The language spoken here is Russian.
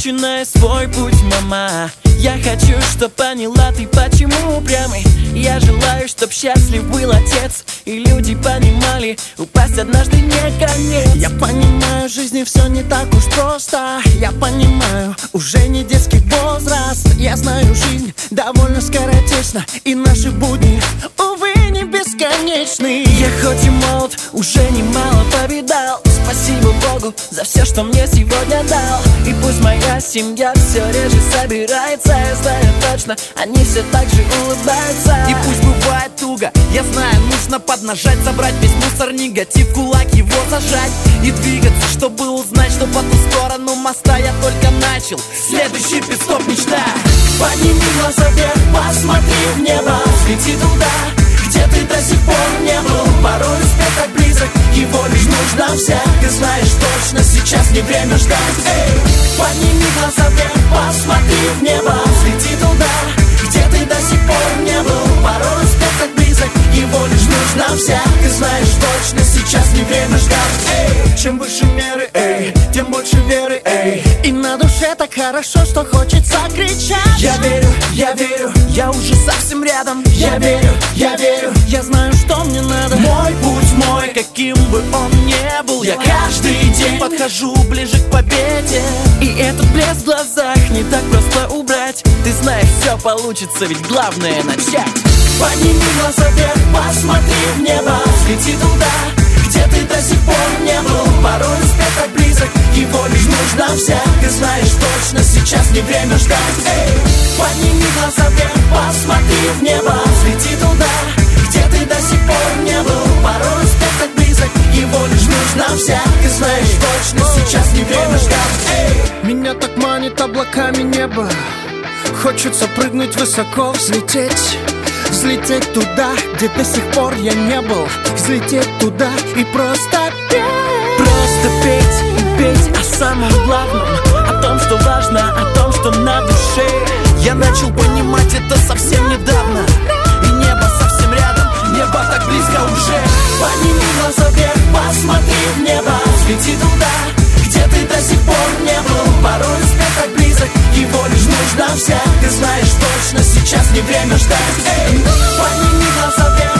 начинай свой путь, мама. Я хочу, чтоб поняла ты, почему упрямый. Я желаю, чтоб счастлив был отец, и люди понимали, упасть однажды не конец. Я понимаю, в жизни все не так уж просто. Я понимаю, уже не детский возраст. Я знаю, жизнь довольно скоротечна, и наши будни, увы, не бесконечны. Я хоть и молод, уже немало повидал. Спасибо Богу за все, что мне сегодня дал. И пусть моя семья все реже собирается, я знаю точно, они все так же улыбаются. И пусть бывает туго, я знаю, нужно поднажать, собрать весь мусор, негатив, кулак его зажать и двигаться, чтобы узнать, что по ту сторону моста я только начал. Следующий пит-стоп мечта. Подними глаза вверх, посмотри в небо, взлети туда, где ты до сих пор не был. Порой успех так близок, его лишь нужно взять. Ты знаешь точно, сейчас не время ждать. Эй, подними глаза вверх, посмотри в небо, взлети туда, где ты до сих пор не был. Порой успех так близок, его лишь нужно взять. Ты знаешь точно, сейчас не время ждать. Эй, чем выше меры, эй, тем больше веры, эй. И на душе так хорошо, что хочется кричать. Я верю, я уже совсем рядом. Я верю, я знаю, что мне надо. Мой путь мой, каким бы он ни был, я каждый день подхожу ближе к победе. И этот блеск в глазах не так просто убрать. Ты знаешь, все получится, ведь главное начать. Подними глаза вверх, посмотри в небо, взлети туда, где ты до сих пор не был. Порой успех так близок, его лишь нужно взять. Ты знаешь точно, сейчас не время ждать. Эй, подними глаза вверх, посмотри в небо, взлети туда, где ты до сих пор не был. Порой успех так близок, его лишь нужно взять. Ты знаешь точно, сейчас не время ждать. Эй, меня так манит облаками небо, хочется прыгнуть высоко, взлететь. Взлететь туда, где до сих пор я не был. Взлететь туда и просто петь. Просто петь и петь о самом главном, о том, что важно, о том, что на душе. Я начал понимать это совсем недавно, и небо совсем рядом, небо так близко уже. Подними глаза вверх, посмотри в небо, взлети туда, где ты до сих пор не был. Порой успех так близок, его лишь нужно взять. Ты знаешь точно, сейчас не время ждать. Эй, подними глаза вверх,